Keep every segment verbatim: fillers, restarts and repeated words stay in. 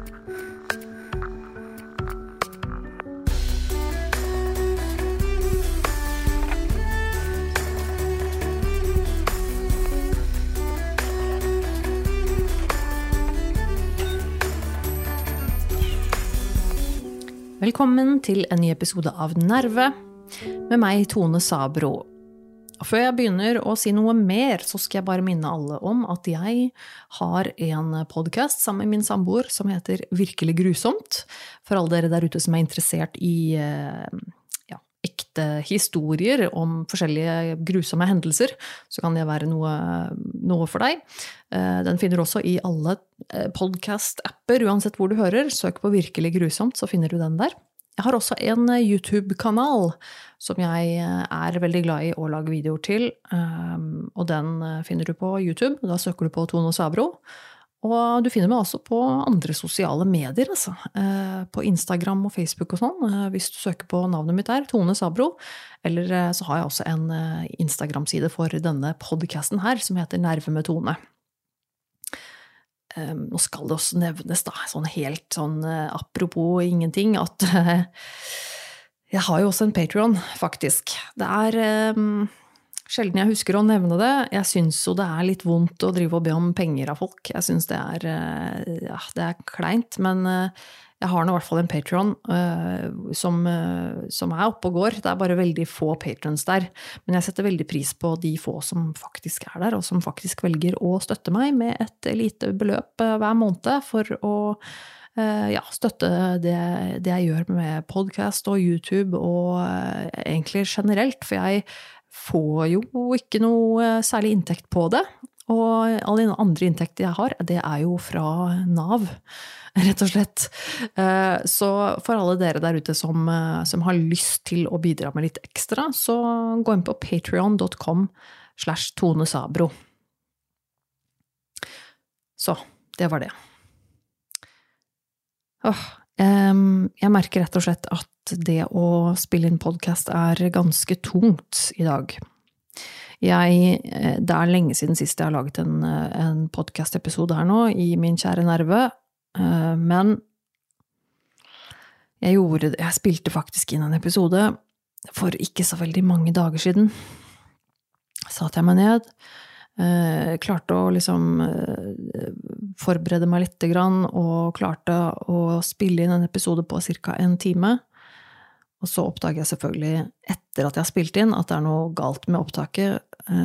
Velkommen til en ny episode av Nerve, med meg Tone Sabro. Og før jeg begynner å si noe mer, så skal jeg bare minne alle om at jeg har en podcast sammen med min samboer som heter Virkelig grusomt. For alle dere der ute som er interessert i ja, ekte historier om forskjellige grusomme hendelser, så kan det være noe, noe for deg. Den finner du også i alle podcast-apper, uansett hvor du hører. Søk på Virkelig grusomt, så finner du den der. Jeg har også en YouTube-kanal som jeg er veldig glad i å lage videoer til, og den finner du på YouTube. Da søker du på Tone Sabro, og du finner meg også på andre sosiale medier, altså. På Instagram og Facebook og sånn, hvis du søker på navnet mitt der, Tone Sabro, eller så har jeg også en Instagram-side for denne podcasten her, som heter Nerve med Tone. Um, nå skal det også nevnes da, sånn helt sånn uh, apropos ingenting, at uh, jeg har jo også en Patreon, faktisk. Det er um, sjelden jeg husker å nevne det. Jeg synes jo det er litt vondt å drive og be om penger av folk. Jeg synes det er, uh, ja, det er kleint, men uh, jeg har nå i hvert fall en Patreon uh, som, uh, som er oppe og går. Det er bare veldig få patrons der, men jeg setter veldig pris på de få som faktisk er der, og som faktisk velger å støtte meg med et lite beløp uh, hver måned for å uh, ja, støtte det, det jeg gjør med podcast og YouTube, og uh, egentlig generelt, for jeg får jo ikke noe særlig inntekt på det. Og alle de andre inntekter jeg har, det er jo fra Nav, rett og slett. Så for alle dere der ute som, som har lyst til å bidra med litt ekstra, så gå inn på patreon dot com slash Tone Sabro. Så, det var det. Åh, jeg merker rett og slett at det å spille inn podcast er ganske tungt i dag. Jeg, det er lenge siden sist jeg har laget en, en podcast-episode her nå, i min kjære Nerve, men jeg gjorde det, jeg spilte faktisk inn en episode for ikke så veldig mange dager siden. Satt jeg meg ned, klarte å liksom forberede meg litt grann, og klarte å spille inn en episode på cirka en time. Og så oppdager jeg selvfølgelig, etter at jeg har spilt inn, at det er noe galt med opptaket.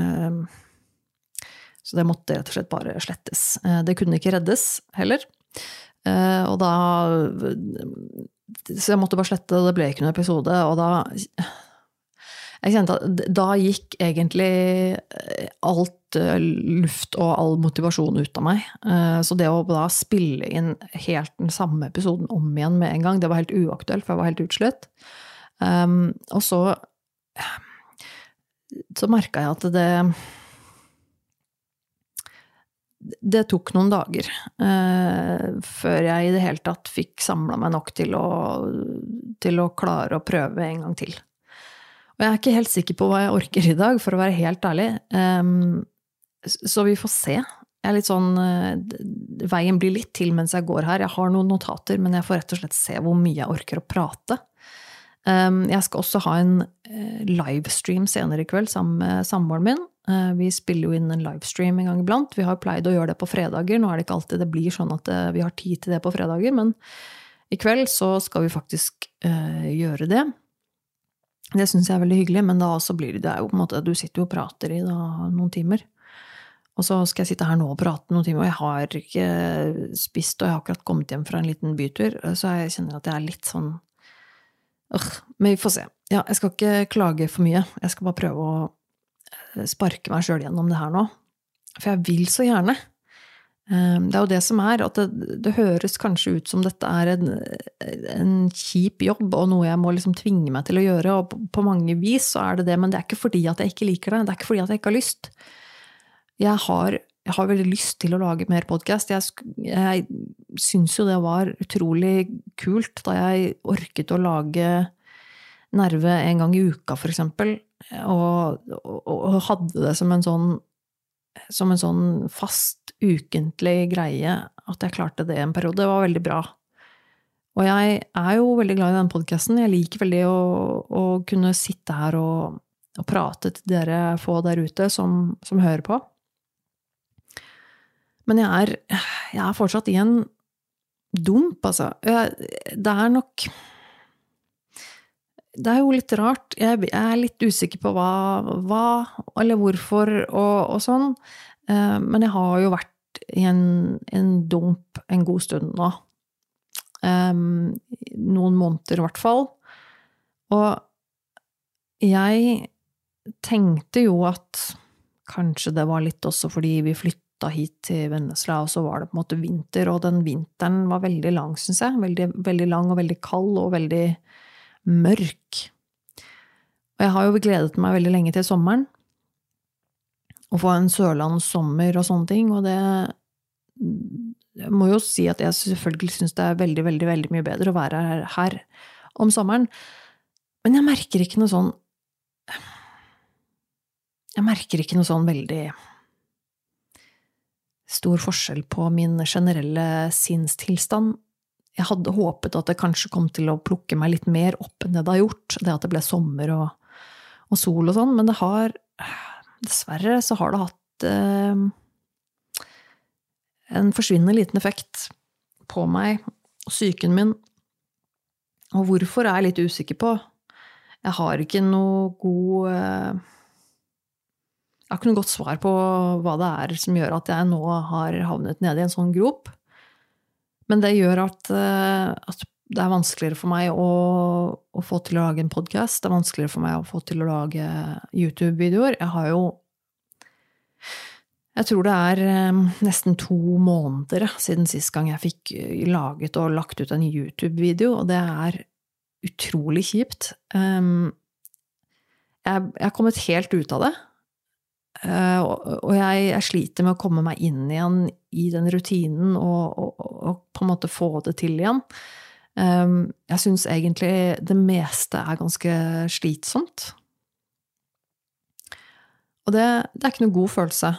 Så det måtte rett og slett bare slettes. Det kunne ikke reddes heller. Og da... Så jeg måtte bare slette, og det ble ikke noen episode. Og da... Jeg kjente at da gikk egentlig alt luft og all motivasjon ut av meg. Så det å da spille inn helt den samme episoden om igjen med en gang, det var helt uaktuelt, for jeg var helt utslett. Um, og så så merket jeg at det det tok noen dager uh, før jeg i det hele tatt fikk samlet meg nok til å, til å klare å prøve en gang til. Og jeg er ikke helt sikker på hva jeg orker i dag, for å være helt ærlig. Um, så vi får se. Jeg er litt sånn, uh, veien blir litt til mens jeg går her. Jeg har noen notater, men jeg får rett og slett se hvor mye jeg orker å prate. Um, jeg skal også ha en uh, livestream senere i kveld sammen med samboeren min. Uh, vi spiller jo inn en livestream en gang iblant. Vi har pleid å gjøre det på fredager. Nå er det ikke alltid det blir sånn at uh, vi har tid til det på fredager, men i kveld så skal vi faktisk uh, gjøre det. Det synes jeg er veldig hyggelig, men da også blir det, det er jo på en måte, du sitter jo og prater i da, noen timer. Og så skal jeg sitte her nå og prate noen timer, og jeg har ikke spist, og jeg har akkurat kommet hjem fra en liten bytur, så jeg kjenner at jeg er litt sånn Ugh, men vi får se. Ja, jeg skal ikke klage for mye. Jeg skal bare prøve å sparke meg selv gjennom det her nå. For jeg vil så gjerne. Det er jo det som er, at det, det høres kanskje ut som dette er en, en kjip jobb, og noe jeg må liksom tvinge meg til å gjøre, og på, på mange vis så er det det, men det er ikke fordi at jeg ikke liker det. Det er ikke fordi at jeg ikke har lyst. Jeg har, jeg har veldig lyst til å lage mer podcast. Jeg, jeg synes jo det var utrolig kult da jeg orket å lage Nerve en gang i uka, for eksempel, og, og, og hadde det som en sånn, som en sånn fast ukentlig greie at jeg klarte det en periode. Det var veldig bra. Og jeg er jo veldig glad i den podcasten. Jeg liker veldig å, å kunne sitte her og, og prate til dere få der ute som, som hører på. Men jeg er, jeg er fortsatt i en dump, altså. Jeg, det er nok... Det er jo litt rart. Jeg er litt usikker på hva, hva eller hvorfor og, og sånn. Men jeg har jo vært i en, en dump en god stund nå. Noen måneder i hvert fall. Og jeg tenkte jo at kanskje det var litt også fordi vi flyttet hit til Vennesla, og så var det på en måte vinter, og den vinteren var veldig lang, synes jeg. Veldig, veldig lang og veldig kald og veldig mørk. Og jeg har jo gledet meg veldig lenge til sommeren. Å få en sørlandssommer og sånne ting, og det jeg må jo si at jeg selvfølgelig synes det er veldig, veldig, veldig mye bedre å være her, her om sommeren. Men jeg merker ikke noe sånn jeg merker ikke noe sånn veldig stor forskjell på min generelle sinnstilstand. Jeg hadde håpet at det kanskje kom til å plukke meg litt mer opp enn det det har gjort, det at det ble sommer og, og sol og sånn, men det har, dessverre så har det hatt eh, en forsvinnende liten effekt på meg og psyken min, og hvorfor er jeg litt usikker på. Jeg har ikke noe god, eh, jeg har ikke noe godt svar på hva det er som gjør at jeg nå har havnet nede i en sånn grop. Men det gjør at, at det er vanskeligere for meg å, å få til å lage en podcast. Det er vanskeligere for meg å få til å lage YouTube-videoer. Jeg har jo, jeg tror det er nesten to måneder siden sist gang jeg fikk laget og lagt ut en YouTube-video, og det er utrolig kjipt. Jeg, jeg har kommet helt ut av det. Og jeg, jeg sliter med å komme meg inn igjen i den rutinen og, og, og på en måte få det til igjen. Jeg synes egentlig det meste er ganske slitsomt. Og det, det er ikke noe god følelse.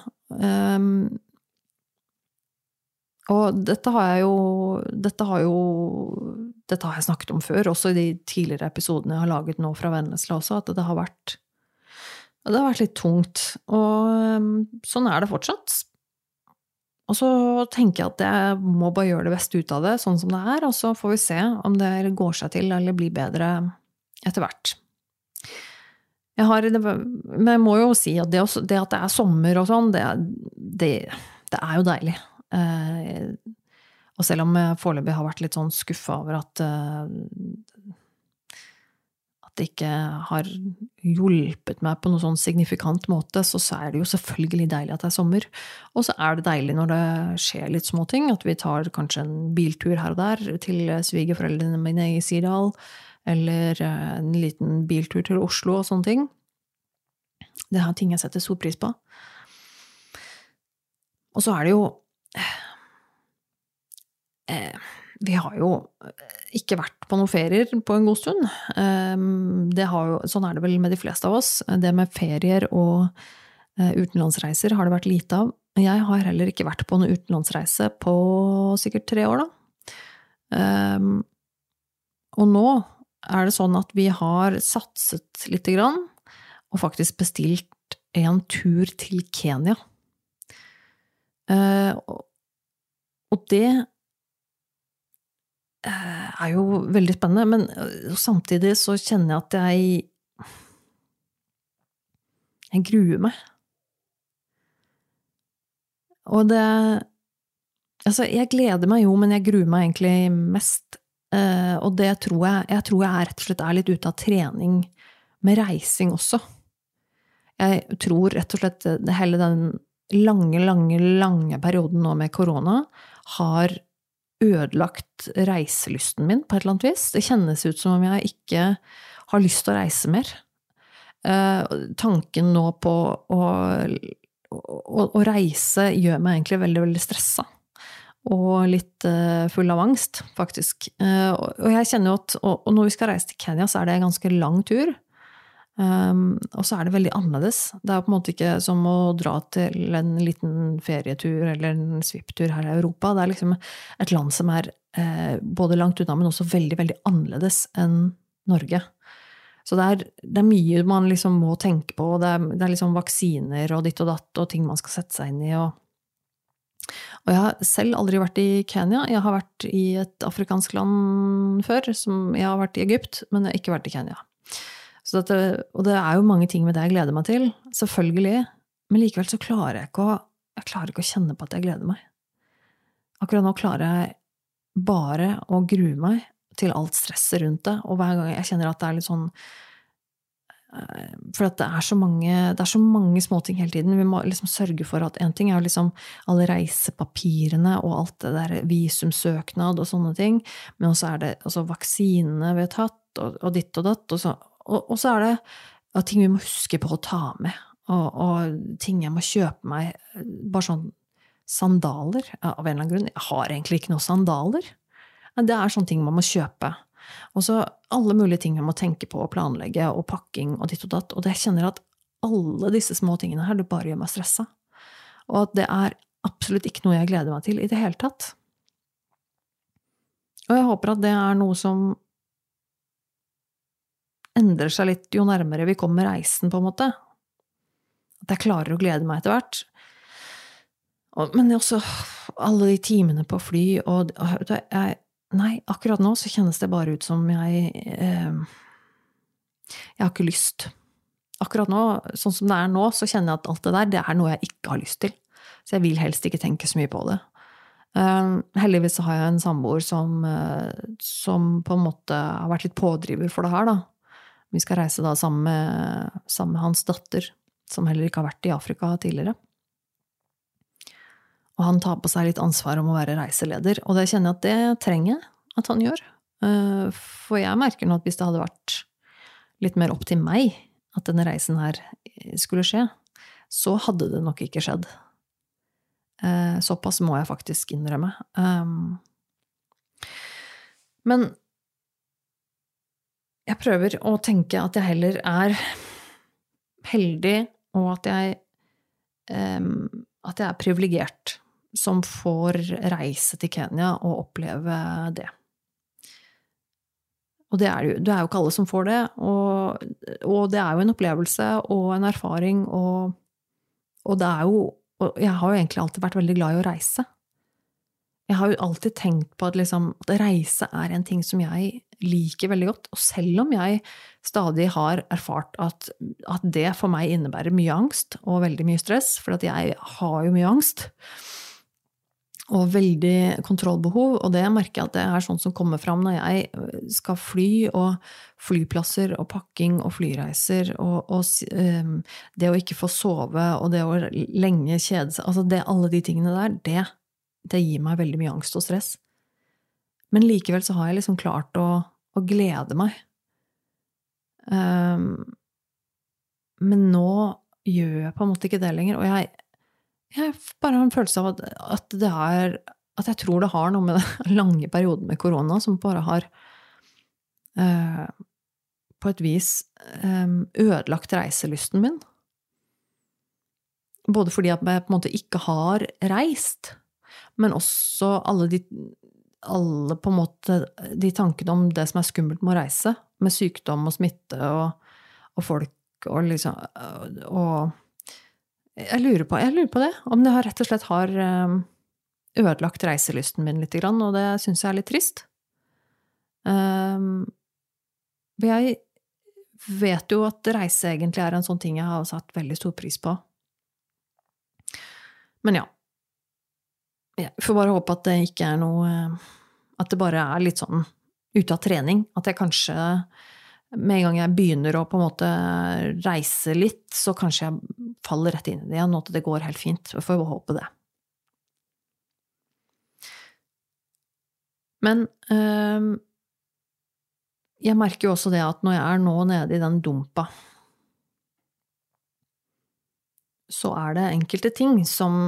Og dette har jeg jo, dette har jo, dette har jeg snakket om før, også i de tidligere episodene jeg har laget nå fra Vennesla også, at det har vært det har vært litt tungt, og sånn er det fortsatt. Og så tenker jeg at jeg må bare gjøre det beste ut av det, sånn som det er, og så får vi se om det går seg til, eller blir bedre etter hvert. Jeg har, men jeg må jo si at det, også, det at det er sommer og sånn, det, det, det er jo deilig. Og selv om jeg foreløpig har vært litt sånn skuffet over at det ikke har hjulpet meg på noen sånn signifikant måte, så er det jo selvfølgelig deilig at det er sommer. Og så er det deilig når det skjer litt små ting, at vi tar kanskje en biltur her og der til svigerforeldrene mine i Sirdal, eller en liten biltur til Oslo og sånne ting. Det er ting jeg setter stor pris på. Og så er det jo eh, vi har jo ikke vært på noen ferier på en god stund. Det har jo, sånn er det vel med de fleste av oss. Det med ferier og utenlandsreiser har det vært lite av. Jeg har heller ikke vært på noen utenlandsreise på sikkert tre år da. Og nå er det sånn at vi har satset litt grann, og faktisk bestilt en tur til Kenya. Og det er jo veldig spennende, men samtidig så kjenner jeg at jeg jeg gruer meg. Og det altså, jeg gleder meg jo, men jeg gruer meg egentlig mest, og det tror jeg, jeg tror jeg er rett og slett er litt ute av trening med reising også. Jeg tror rett og slett det hele den lange, lange, lange perioden nå med korona har ødelagt reiselysten min på et eller annet vis. Det kjennes ut som om jeg ikke har lyst til å reise mer. Uh, tanken nå på å, å, å reise gjør meg egentlig veldig, veldig stresset. Og litt uh, full av angst, faktisk. Uh, og jeg kjenner jo at, og, og når vi skal reise til Kenya, så er det en ganske lang tur. Um, og så er det veldig annerledes. Det er på en måte ikke som å dra til en liten ferietur eller en svipptur her i Europa. Det er liksom et land som er eh, både langt unna, men også veldig, veldig annerledes enn Norge. Så det er, det er mye man liksom må tenke på. Det er, det er liksom vaksiner og ditt og datt og ting man skal sette seg inn i. Og, og jeg har selv aldri vært i Kenya. Jeg har vært i et afrikansk land før. Som, jeg har vært i Egypt, men jeg har ikke vært i Kenya. Så det, og det er jo mange ting med det jeg gleder meg til, selvfølgelig, men likevel så klarer jeg ikke å, jeg klarer ikke å kjenne på at jeg gleder meg. Akkurat nå klarer jeg bare å grue meg til alt stresset rundt det, og hver gang jeg kjenner at det er litt sånn, for at det er så mange, det er så mange små ting hele tiden, vi må liksom sørge for at en ting er jo liksom alle reisepapirene og alt det der visumsøknad og sånne ting, men også er det altså vaksinene vi har tatt, og, og ditt og datt, og så Og, og så er det ja, ting vi må huske på å ta med, og, og ting jeg må kjøpe meg, bare sånn sandaler, ja, av en eller annen grunn. Jeg har egentlig ikke noen sandaler. Det er sånne ting man må kjøpe. Og så alle mulige ting jeg må tenke på og planlegge, og pakking og ditt og datt. Og det jeg kjenner at alle disse små tingene her, det bare gjør meg stressa. Og at det er absolutt ikke noe jeg gleder meg til i det hele tatt. Og jeg håper at det er noe som endrer seg litt jo nærmere vi kommer reisen, på en måte. At jeg klarer å glede meg etter hvert. Og, men også alle de timene på fly, og, og jeg, nei, akkurat nå så kjennes det bare ut som jeg eh, jeg har ikke lyst. Akkurat nå, sånn som det er nå, så kjenner jeg at alt det der, det er noe jeg ikke har lyst til. Så jeg vil helst ikke tenke så mye på det. Um, heldigvis så har jeg en samboer som, uh, som på en måte har vært litt pådriver for det her, da. Vi skal reise da sammen med, sammen med hans datter, som heller ikke har vært i Afrika tidligere. Og han tar på seg litt ansvar om å være reiseleder, og det kjenner jeg at det trenger jeg at han gjør. For jeg merker nå at hvis det hadde vært litt mer opp til meg at denne reisen her skulle skje, så hadde det nok ikke skjedd. Såpass må jeg faktisk innrømme. Men jeg prøver å tenke at jeg heller er heldig, og at jeg, at jeg er privilegert som får reise til Kenya og oppleve det. Og det er jo, det er jo ikke alle som får det, og, og det er jo en opplevelse og en erfaring, og, og det er jo, og jeg har jo egentlig alltid vært veldig glad i å reise. Jeg har jo alltid tenkt på at, liksom, at reise er en ting som jeg liker veldig godt, og selv om jeg stadig har erfart at, at det for meg innebærer mye angst og veldig mye stress, for at jeg har jo mye angst og veldig kontrollbehov, og det merker jeg at det er sånn som kommer fram når jeg skal fly, og flyplasser og pakking og flyreiser, og, og um, det å ikke få sove, og det å lenge kjede seg, altså det, alle de tingene der, det, det gir meg veldig mye angst og stress. Men likevel så har jeg liksom klart å, å glede meg. Um, men nå gjør jeg på en måte ikke det lenger, og jeg Jeg bare har en følelse av at, at det er, at jeg tror det har noe med den lange perioden med korona, som bare har eh, på et vis eh, ødelagt reiselysten min. Både fordi at jeg på en måte ikke har reist, men også alle de, alle på en måte de tankene om det som er skummelt med å reise, med sykdom og smitte og, og folk og liksom, og Jeg lurer, på, jeg lurer på det, om det har rett og slett har ødelagt reiselysten min litt, og det synes jeg er litt trist. Jeg vet jo at reise egentlig er en sånn ting jeg har satt veldig stor pris på. Men ja, jeg får bare håpe at det ikke er noe, at det bare er litt sånn ute av trening, at jeg kanskje med en gang jeg begynner å på en måte reise litt, så kanskje jeg faller rett inn i det igjen, og at det går helt fint. Jeg får jo håpe det. Men øh, jeg merker jo også det at når jeg er nå nede i den dumpa, så er det enkelte ting som,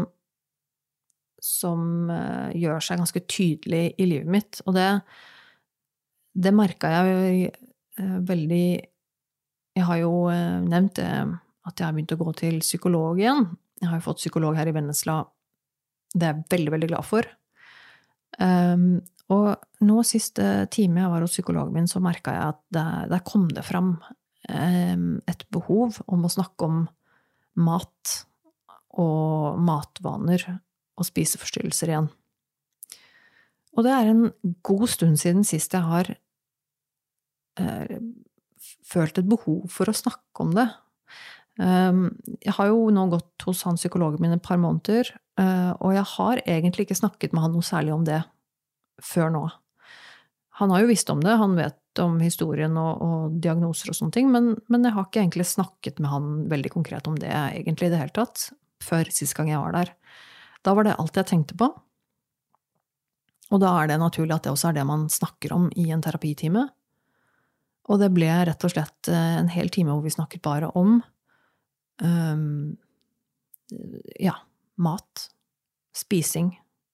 som øh, gjør seg ganske tydelig i livet mitt, og det, det merket jeg jo veldig jeg har jo eh, nevnt eh, at jeg har begynt å gå til psykolog igjen. Jeg har jo fått psykolog her i Vennesla. Det er jeg veldig, veldig glad for. Um, og nå siste time jeg var hos psykologen min, så merket jeg at der, der kom det fram um, et behov om å snakke om mat og matvaner og spiseforstyrrelser igjen. Og det er en god stund siden sist jeg har uh, følt et behov for å snakke om det. Um, jeg har jo nå gått hos han psykologen min et par måneder, uh, og jeg har egentlig ikke snakket med han noe særlig om det før nå. Han har jo visst om det, han vet om historien og, og diagnoser og sånne ting, men, men jeg har ikke egentlig snakket med han veldig konkret om det egentlig i det hele tatt, før siste gang jeg var der. Da var det alt jeg tenkte på, og da er det naturlig at det også er det man snakker om i en terapitime. Og det ble rett og slett en hel time hvor vi snakket bare om Um, ja, mat, spising.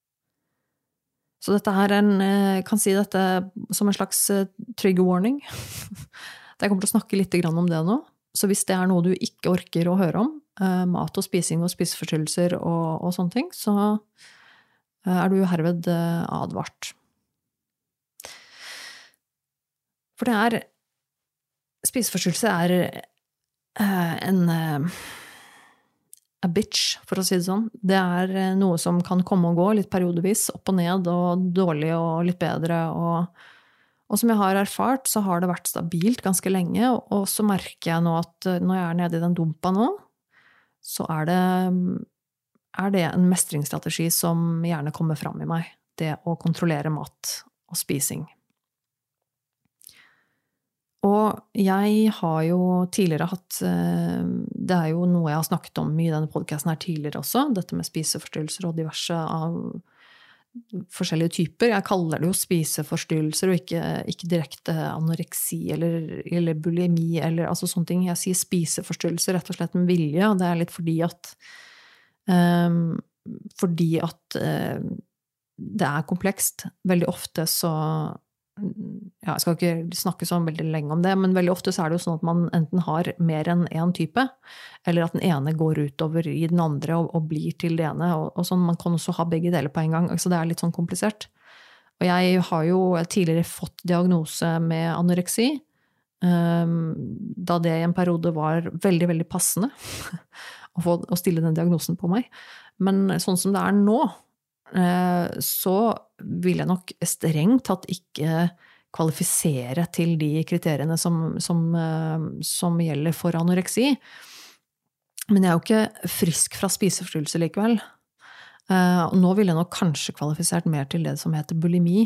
Så dette her er en, jeg kan si dette som en slags trigger warning. Jeg kommer til å snakke litt om det nå. Så hvis det er noe du ikke orker å høre om, uh, mat og spising og spiseforstyrrelser og, og sånne ting, så uh, er du herved uh, advart. For det er, spiseforstyrrelse er en a bitch, for å si det sånn. Det er noe som kan komme og gå litt periodevis, opp og ned, og dårlig og litt bedre. Og, og som jeg har erfart, så har det vært stabilt ganske lenge, og, og så merker jeg nå at når jeg er nede i den dumpa nå, så er det, er det en mestringsstrategi som gjerne kommer fram i meg. Det å kontrollere mat og spising. Og jeg har jo tidligere hatt, det er jo noe jeg har snakket om i denne podcasten her tidligere også, dette med spiseforstyrrelser og diverse av forskjellige typer. Jeg kaller det jo spiseforstyrrelser og ikke, ikke direkte anoreksi eller, eller bulimi eller altså sånne ting. Jeg sier spiseforstyrrelser rett og slett med vilje, og det er litt fordi at, um, fordi at uh, det er komplekst. Veldig ofte så ja, jeg skal ikke snakke så veldig lenge om det, men veldig ofte så er det jo sånn at man enten har mer enn en type, eller at den ene går utover i den andre og, og blir til det ene, og, og sånn, man kan også ha begge deler på en gang, så det er litt sånn komplisert. Og jeg har jo tidligere fått diagnose med anoreksi, um, da det i en periode var veldig, veldig passende å, få, å stille den diagnosen på meg. Men sånn som det er nå, så vil jeg nok strengt tatt ikke kvalifisere til de kriteriene som, som, som gjelder for anoreksi. Men jeg er jo ikke frisk fra spiseforstyrrelse likevel. Og nå vil jeg nok kanskje kvalifisert mer til det som heter bulimi.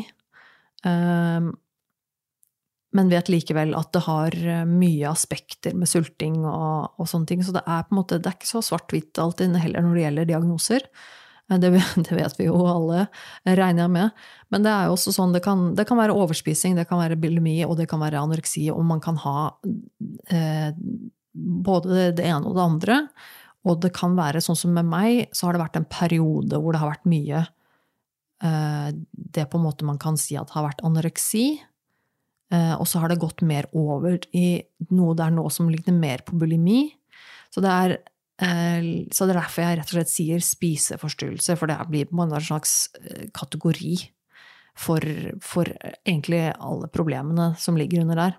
Men vet likevel at det har mye aspekter med sulting og, og sånne ting. Så det er på en måte, det er ikke så svart-hvitt alltid heller når det gjelder diagnoser. Det, det vet vi jo alle, regner jeg med. Men det er jo også sånn, det kan, det kan være overspising, det kan være bulimi, og det kan være anoreksi, og man kan ha eh, både det ene og det andre. Og det kan være sånn som med meg, så har det vært en periode hvor det har vært mye, eh, det på en måte man kan si at har vært anoreksi, eh, og så har det gått mer over i noe der nå som ligner mer på bulimi. Så det er Så det er derfor jeg rett og slett sier spiseforstyrrelse, for det blir på en slags kategori for, for egentlig alle problemene som ligger under der.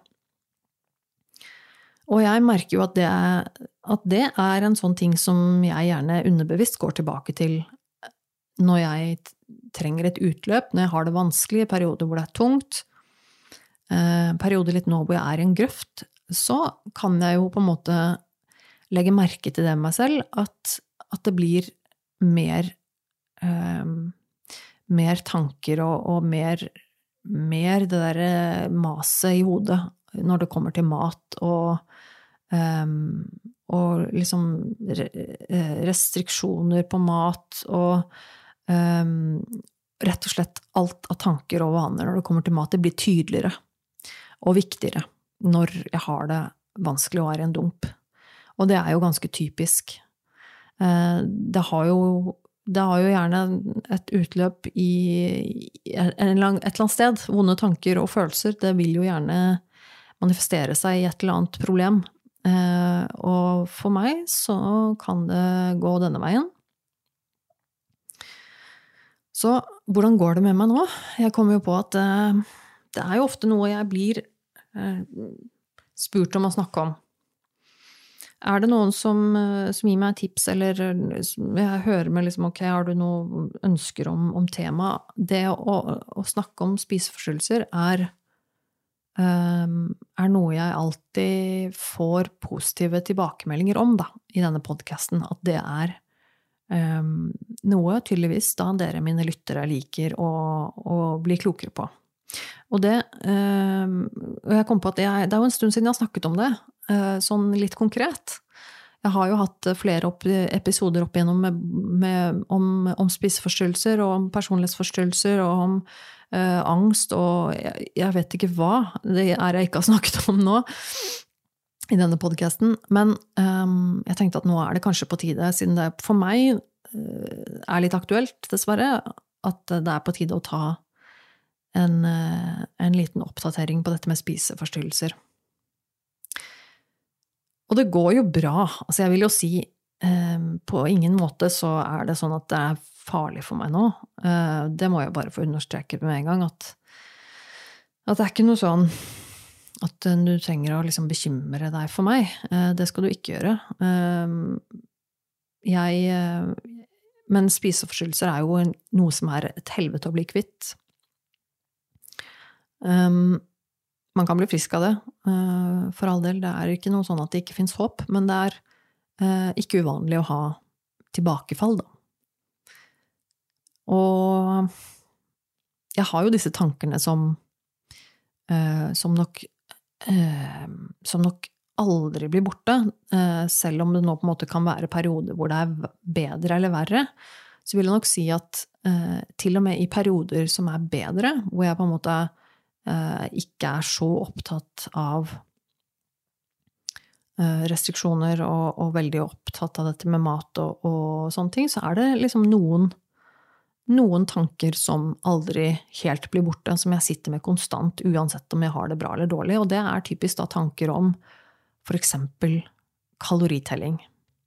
Og jeg merker jo at det, er, at det er en sånn ting som jeg gjerne underbevisst går tilbake til når jeg trenger et utløp, når jeg har det vanskelig, perioder hvor det er tungt, perioder litt nå hvor jeg er i en grøft, så kan jeg jo på en måte legge merke til det med meg selv, at, at det blir mer, um, mer tanker og, og mer, mer det der maset i hodet når det kommer til mat og, um, og liksom restriksjoner på mat og um, rett og slett alt av tanker og vaner når det kommer til mat, det blir tydeligere og viktigere når jeg har det vanskelig å være i en dump. Og det er jo ganske typisk. Det har jo, det har jo gjerne et utløp i et eller annet sted. Vonde tanker og følelser, det vil jo gjerne manifestere seg i et eller annet problem. Og for meg så kan det gå denne veien. Så hvordan går det med meg nå? Jeg kommer jo på at det er jo ofte noe jeg blir spurt om å snakke om. Er det noen som, som gir meg tips, eller jeg hører med liksom, ok, har du noe ønsker om, om tema? Det å, å snakke om spiseforstyrrelser er, um, er noe jeg alltid får positive tilbakemeldinger om da, i denne podcasten, at det er um, noe tydeligvis da dere mine lyttere liker å, å bli klokere på. Og det, um, og jeg kom på at jeg, det er jo en stund siden jeg har snakket om det, sånn litt konkret. Jeg har jo hatt flere opp, episoder opp igjennom med, med, om, om spiseforstyrrelser, og om personlighetsforstyrrelser, og om eh, angst, og jeg, jeg vet ikke hva det er jeg ikke har snakket om nå i denne podcasten, men um, jeg tenkte at nå er det kanskje på tide, siden det for meg uh, er litt aktuelt, dessverre, at det er på tide å ta en, uh, en liten oppdatering på dette med spiseforstyrrelser. Og det går jo bra. Altså jeg vil jo si, eh, på ingen måte så er det sånn at det er farlig for meg nå. Eh, det må jeg bare få understreke med en gang, at, at det er ikke noe sånn at du trenger å liksom bekymre deg for meg. Eh, det skal du ikke gjøre. Eh, jeg, men spiseforstyrrelser er jo noe som er et helvete å bli kvitt. Um, Man kan bli frisk av det, for all del. Det er ikke noe sånn at det ikke finnes håp, men det er ikke uvanlig å ha tilbakefall, da. Og jeg har jo disse tankene som, som nok, som nok aldri blir borte, selv om det nå på en måte kan være perioder hvor det er bedre eller verre, så vil jeg nok si at til og med i perioder som er bedre, hvor jeg på en måte ikke er så opptatt av restriksjoner og, og veldig opptatt av dette med mat og, og sånne ting, så er det liksom noen, noen tanker som aldri helt blir borte, som jeg sitter med konstant, uansett om jeg har det bra eller dårlig, og det er typisk da tanker om for eksempel kaloritelling.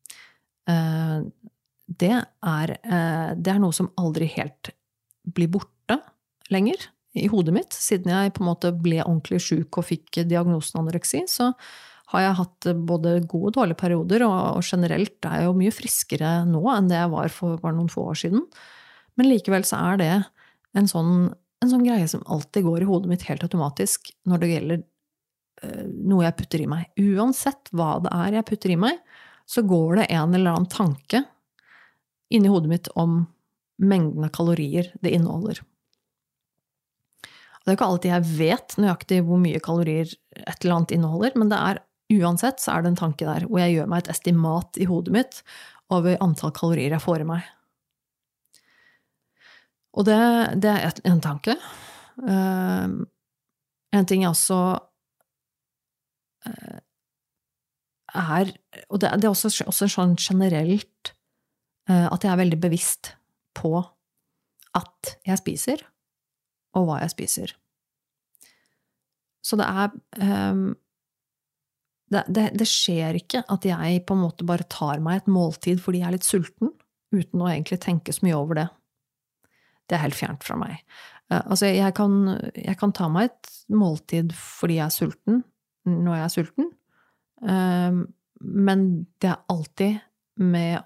Det er, det er noe som aldri helt blir borte lenger, i hodet mitt, siden jeg på en måte ble ordentlig syk og fikk diagnosen anoreksi, så har jeg hatt både gode og dårlige perioder, og generelt er jeg jo mye friskere nå enn det jeg var for bare noen få år siden. Men likevel så er det en sånn, en sånn greie som alltid går i hodet mitt helt automatisk når det gjelder uh, noe jeg putter i meg. Uansett hva det er jeg putter i meg, så går det en eller annen tanke inn i hodet mitt om mengden av kalorier det inneholder. Det er ikke alltid jeg vet nøyaktig hvor mye kalorier et eller annet inneholder, men det er, uansett så er det en tanke der, hvor jeg gjør meg et estimat i hodet mitt over antall kalorier jeg får i meg. Og det, det er et, en tanke. Uh, en ting jeg også uh, er, og det, det er også, også sånn generelt, uh, at jeg er veldig bevisst på at jeg spiser, og hva jeg spiser. Så det er um, det, det, det skjer ikke at jeg på en måte bare tar meg et måltid fordi jeg er litt sulten, uten å egentlig tenke så mye over det. Det er helt fjernt fra meg. Uh, altså jeg kan, jeg kan ta meg et måltid fordi jeg er sulten, når jeg er sulten, um, men det er alltid med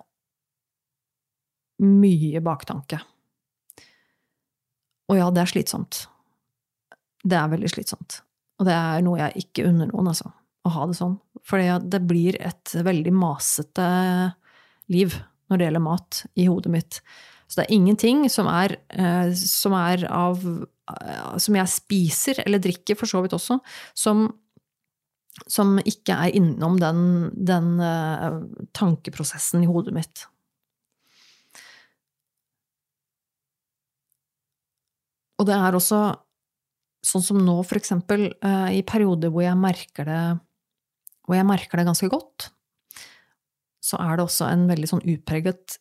mye baktanke. Og ja, det er slitsomt. Det er veldig slitsomt. Og det er noe jeg ikke unner noen, altså, å ha det sånn. For det blir et veldig masete liv når det gjelder mat i hodet mitt. Så det er ingenting som er, eh, som er av, eh, som jeg spiser, eller drikker for så vidt også, som, som ikke er innom den, den eh, tankeprosessen i hodet mitt. Og det er også, sånn som nå for eksempel, i perioder hvor jeg merker det, hvor jeg merker det ganske godt, så er det også en veldig sånn utpreget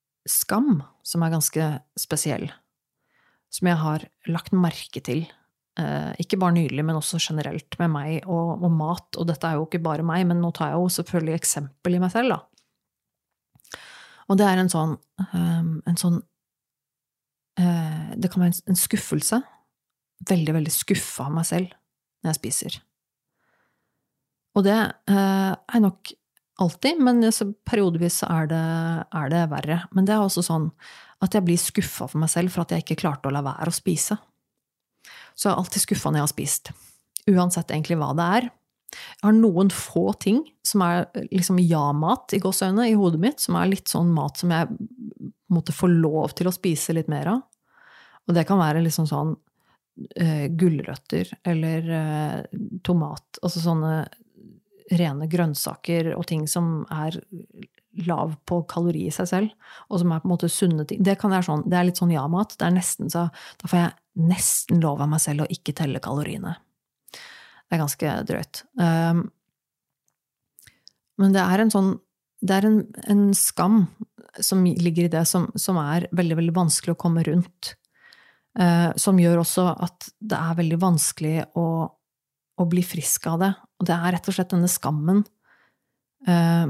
skam, som er ganske spesiell, som jeg har lagt merke til eh, ikke bare nylig, men også generelt med meg og, og mat, og dette er jo ikke bare meg, men nå tar jeg jo selvfølgelig eksempel i meg selv, da. Og det er en sånn, um, en sånn uh, det kan være en, en skuffelse, veldig, veldig skuffa av meg selv når jeg spiser. Og det uh, er nok alltid, men periodevis er det, er det verre. Men det er også sånn at jeg blir skuffet for meg selv for at jeg ikke klarte å la være å spise. Så jeg er alltid skuffet når jeg har spist. Uansett egentlig hva det er. Jeg har noen få ting som er liksom ja-mat i gåseøyne i hodet mitt, som er litt sånn mat som jeg måtte få lov til å spise litt mer av. Og det kan være liksom sånn uh, gulrøtter eller uh, tomat, altså sånne rene grønnsaker og ting som er lav på kalori i seg selv, og som er på en måte sunne ting. Det kan være sånn, det er litt sånn ja-mat, det er nesten så, da får jeg nesten lov av meg selv å ikke telle kaloriene. Det er ganske drøyt. Um, men det er en sånn, det er en, en skam som ligger i det, som, som er veldig, veldig vanskelig å komme rundt. Uh, som gjør også at det er veldig vanskelig å å bli frisk av det. Og det er rett og slett denne skammen, eh,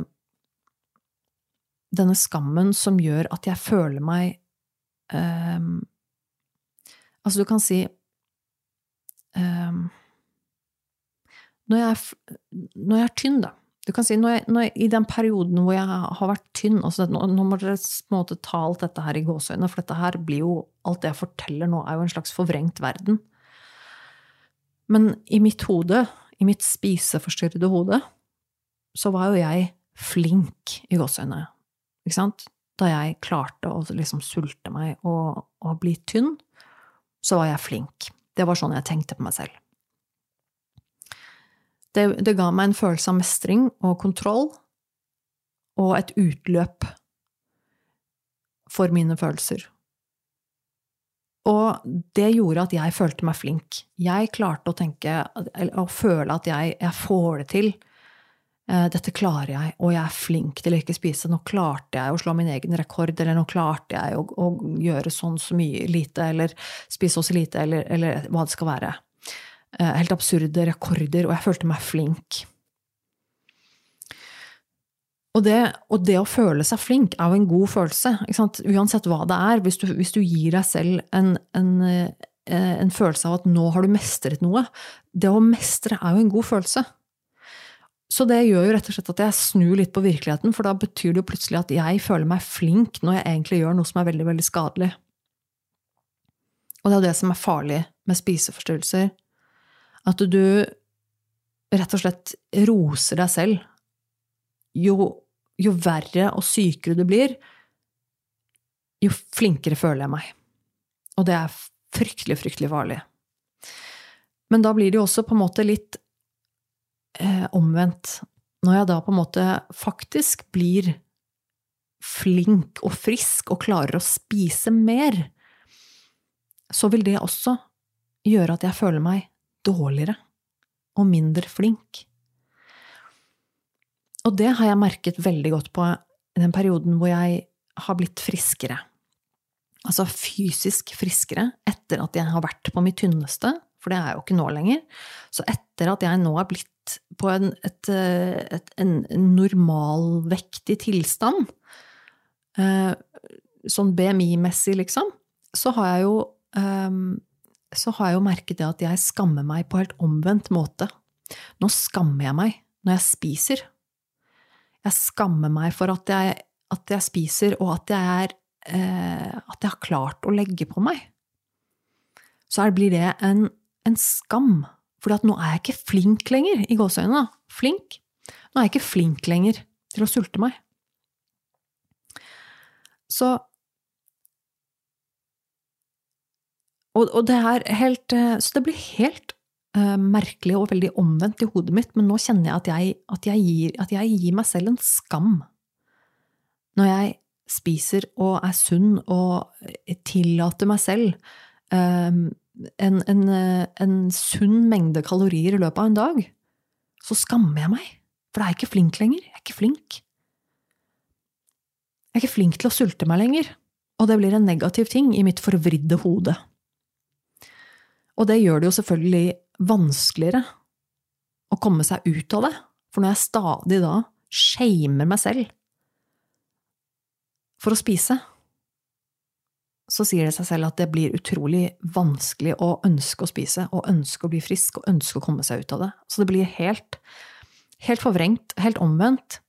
denne skammen som gjør at jeg føler meg, eh, altså du kan si, eh, når, jeg, når jeg er tynn da, du kan si, når jeg, når jeg, i den perioden hvor jeg har vært tynn, altså nå, nå må dere på en måte ta alt dette her i gåseøyne, for dette her blir jo, alt det jeg forteller nå er jo en slags forvrengt verden. Men i mitt hode, i mitt spiseforstyrrede hode, så var jo jeg flink i gåseøyne, ikke sant? Da jeg klarte å liksom sulte meg og, og bli tynn, så var jeg flink. Det var sånn jeg tenkte på meg selv. Det, det ga meg en følelse av mestring og kontroll, og et utløp for mine følelser. Og det gjorde at jeg følte meg flink. Jeg klarte å tenke, å føle at jeg, jeg får det til. Dette klarer jeg, og jeg er flink til å ikke spise. Nå klarte jeg å slå min egen rekord, eller nå klarte jeg å, å gjøre sånn så mye lite, eller spise også lite, eller, eller hva det skal være. Helt absurde rekorder, og jeg følte meg flink. Og det, og det å føle seg flink er jo en god følelse, ikke sant? Uansett hva det er. Hvis du, hvis du gir deg selv en, en, en følelse av at nå har du mestret noe, det å mestre er jo en god følelse. Så det gjør jo rett og slett at jeg snur litt på virkeligheten, for da betyr det jo plutselig at jeg føler meg flink når jeg egentlig gjør noe som er veldig, veldig skadelig. Og det er det som er farlig med spiseforstyrrelser. At du rett og slett roser deg selv. Jo, jo verre og sykere du blir, jo flinkere føler jeg meg. Og det er fryktelig, fryktelig farlig. Men da blir det jo også på en måte litt eh, omvendt. Når jeg da på en måte faktisk blir flink og frisk og klarer å spise mer, så vil det også gjøre at jeg føler meg dårligere og mindre flink. Og det har jeg merket veldig godt på i den perioden hvor jeg har blitt friskere. Altså fysisk friskere etter at jeg har vært på mitt tynneste, for det er jeg jo ikke nå lenger. Så etter at jeg nå har blitt på en, et, et, en normalvektig tilstand, sånn B M I-messig liksom, så har jeg jo, så har jeg jo merket det at jeg skammer meg på helt omvendt måte. Nå skammer jeg meg når jeg spiser. Jeg skammer meg for at jeg, at jeg spiser, og at jeg, er, eh, at jeg har klart å legge på meg. Så her blir det en, en skam, for nå er jeg ikke flink lenger i gåseøynene. Flink. Nå er jeg ikke flink lenger til å sulte meg. Så, og, og det er helt, så det blir helt Uh, merkelig og veldig omvendt i hodet mitt, men nå kjenner jeg at jeg, at jeg, gir, at jeg gir meg selv en skam når jeg spiser og er sunn og tillater meg selv um, en, en, en sunn mengde kalorier i løpet av en dag, så skammer jeg meg, for jeg er ikke flink lenger. Jeg er ikke flink. Jeg er ikke flink til å sulte meg lenger, og det blir en negativ ting i mitt forvridde hode. Og det gjør det jo selvfølgelig vanskeligere å komme seg ut av det. For når jeg stadig da shamer meg selv for å spise, så sier det seg selv at det blir utrolig vanskelig å ønske å spise, og ønske å bli frisk, og ønske å komme seg ut av det. Så det blir helt, helt forvrengt, helt omvendt,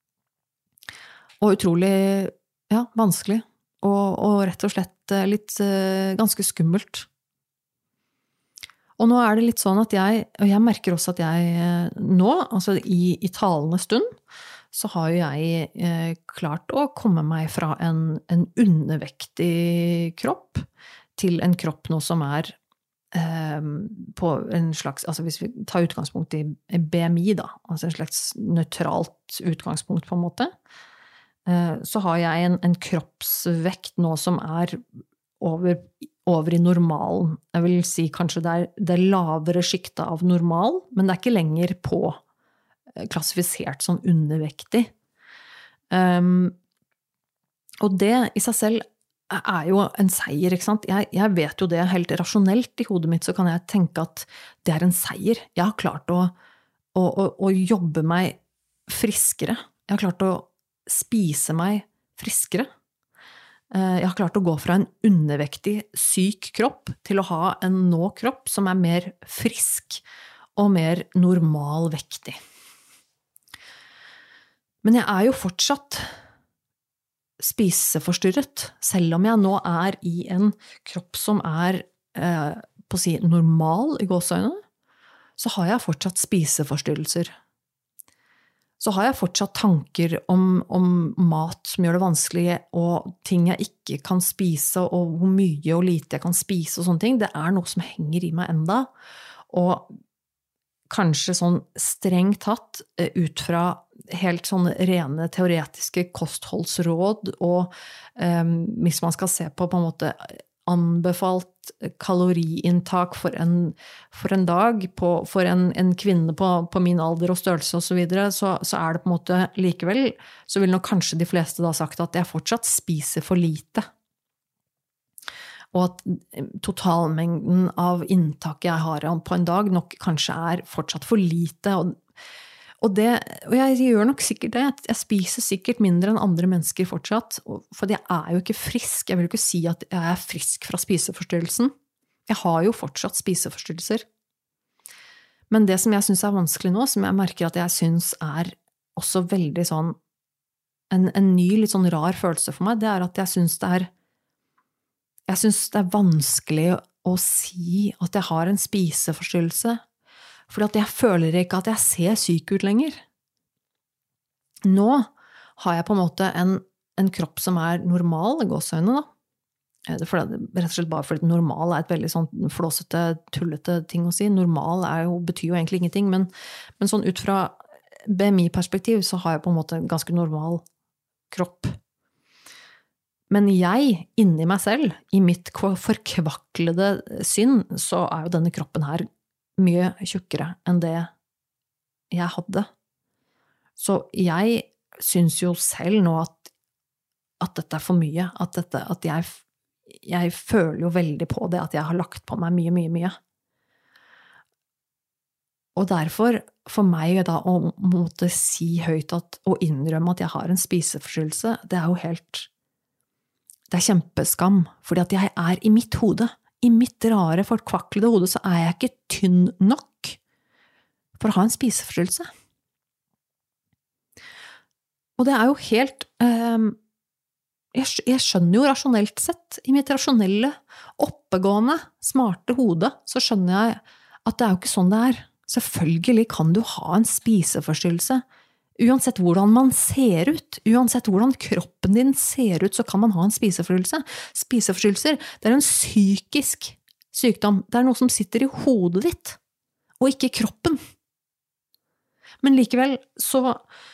og utrolig, ja, vanskelig, og, og rett og slett litt ganske skummelt. Og nå er det litt sånn at jeg, og jeg merker også at jeg nå, altså i, i talende stund, så har jo jeg eh, klart å komme meg fra en, en undervektig kropp til en kropp nå som er eh, på en slags, altså hvis vi tar utgangspunkt i B M I da, altså en slags nøytralt utgangspunkt på en måte, eh, så har jeg en, en kroppsvekt nå som er over, over i normalen. Jeg vil si kanskje det er det lavere skiktet av normal, men det er ikke lenger på klassifisert som undervektig. Um, og det i seg selv er jo en seier, ikke sant? Jeg, jeg vet jo det helt rasjonelt i hodet mitt, så kan jeg tenke at det er en seier. Jeg har klart å, å, å, å jobbe meg friskere. Jeg har klart å spise meg friskere. Jeg har klart å gå fra en undervektig, syk kropp til å ha en nå kropp som er mer frisk og mer normalvektig. Men jeg er jo fortsatt spiseforstyrret, selv om jeg nå er i en kropp som er eh, på å si normal i gåseøynene, så har jeg fortsatt spiseforstyrrelser. Så har jeg fortsatt tanker om, om mat som gjør det vanskelig, og ting jeg ikke kan spise, og hvor mye og lite jeg kan spise og sånne ting. Det er noe som henger i meg enda, og kanskje sånn strengt tatt ut fra helt sånn rene teoretiske kostholdsråd, og um, hvis man skal se på på en måte anbefalt kaloriinntak for en, for en dag, på, for en, en kvinne på, på min alder og størrelse og så videre, så, så er det på en måte likevel, så vil nok kanskje de fleste da sagt at jeg fortsatt spiser for lite. Og at totalmengden av inntak jeg har på en dag nok kanskje er fortsatt for lite. Og, og, det, og jeg gjør nok sikkert det. Jeg spiser sikkert mindre enn andre mennesker fortsatt. For jeg er jo ikke frisk. Jeg vil ikke si at jeg er frisk fra spiseforstyrrelsen. Jeg har jo fortsatt spiseforstyrrelser. Men det som jeg synes er vanskelig nå, som jeg merker at jeg synes er også veldig sånn, en, en ny, litt sånn rar følelse for meg, det er at jeg synes det er Jeg synes det er vanskelig å si at jeg har en spiseforstyrrelse, for jeg føler ikke at jeg ser syk ut lenger. Nå har jeg på en måte en, en kropp som er normal, i gåseøynene da. Det er rett og slett bare fordi normal er et veldig sånn flåsete, tullete ting å si. Normal er jo, betyr jo egentlig ingenting, men, men sånn ut fra B M I-perspektiv så har jeg på en måte en ganske normal kropp. Men jeg, inni meg selv, i mitt forkvaklede sinn, så er jo denne kroppen her mye tjukkere enn det jeg hadde. Så jeg synes jo selv nå at, at dette er for mye, at, dette, at jeg, jeg føler jo veldig på det, at jeg har lagt på meg mye, mye, mye. Og derfor, for meg da, å måtte si høyt at, og innrømme at jeg har en spiseforstyrrelse, det er jo helt... Det er kjempeskam, fordi at jeg er i mitt hode, i mitt rare, forkvaklede hode, så er jeg ikke tynn nok for å ha en spiseforstyrrelse. Og det er jo helt, um, jeg, jeg skjønner jo rasjonelt sett, i mitt rasjonelle, oppegående, smarte hode, så skjønner jeg at det er jo ikke sånn det er. Selvfølgelig kan du ha en spiseforstyrrelse, uansett hvordan man ser ut, uansett hvordan kroppen din ser ut, så kan man ha en spiseforstyrrelse. Spiseforstyrrelser, det er en psykisk sykdom. Det er noe som sitter i hodet ditt, og ikke i kroppen. Men likevel så,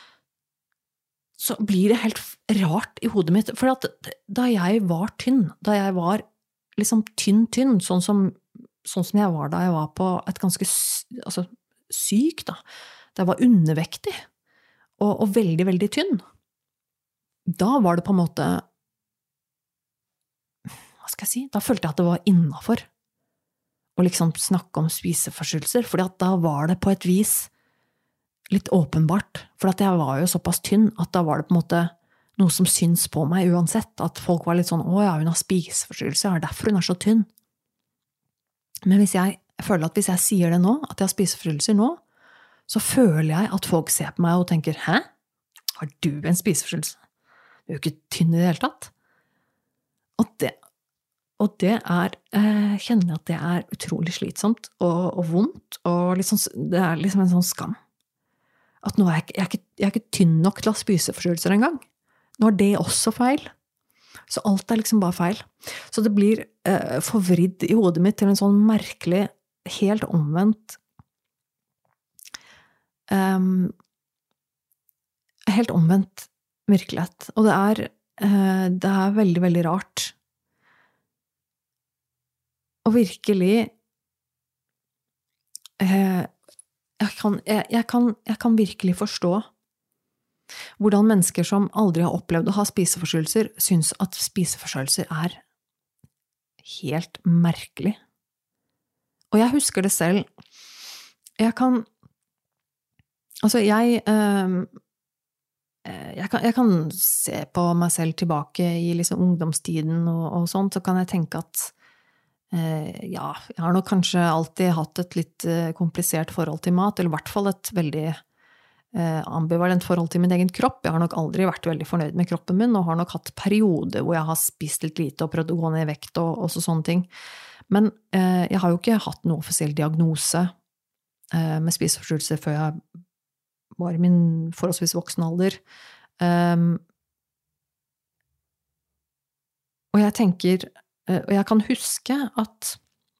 så blir det helt rart i hodet mitt, for at da jeg var tynn, da jeg var liksom tynn-tynn, sånn som, sånn som jeg var da jeg var på et ganske altså, syk, da, da jeg var undervektig, Og, og veldig, veldig tynn. Da var det på en måte, hva skal jeg si, da følte jeg at det var innenfor å liksom snakke om spiseforstyrrelser, fordi at da var det på et vis litt åpenbart, for at jeg var jo såpass tynn, at da var det på en måte noe som syns på meg uansett, at folk var litt sånn, å ja, hun har spiseforstyrrelser, det er derfor hun er så tynn. Men hvis jeg, jeg føler at hvis jeg sier det nå, at jeg har spiseforstyrrelser nå, så føler jeg at folk ser på meg og tenker, hæ? Har du en spiseforstyrrelse? Du er jo ikke tynn i det hele tatt. Og det, og det er, eh, kjenner jeg at det er utrolig slitsomt og, og vondt, og liksom, det er liksom en sånn skam. At nå er jeg, jeg, er ikke, jeg er ikke tynn nok til å ha spiseforstyrrelser en gang. Nå er det også feil. Så alt er liksom bare feil. Så det blir eh, forvridd i hodet mitt til en sånn merkelig, helt omvendt um, helt omvendt virkelighet. Og det er, eh, det er veldig, veldig rart. Og virkelig eh, jeg, kan, jeg, jeg, kan, jeg kan virkelig forstå hvordan mennesker som aldri har opplevd å ha spiseforstyrrelser, syns at spiseforstyrrelser er helt merkelig. Og jeg husker det selv. Jeg kan Altså, jeg øh, jeg, kan, jeg kan se på meg selv tilbake i liksom ungdomstiden og, og sånt, så kan jeg tenke at øh, ja, jeg har nok kanskje alltid hatt et litt komplisert forhold til mat, eller i hvert fall et veldig ambivalent forhold til min egen kropp. Jeg har nok aldri vært veldig fornøyd med kroppen min, og har nok hatt perioder hvor jeg har spist litt lite og prøvd å gå ned i vekt og, og sånne ting. Men eh, jeg har jo ikke hatt noen offisiell diagnose eh, med spiseforstyrrelser før jeg var i min forholdsvis voksen alder. Um, og jeg tenker, eh, og jeg kan huske at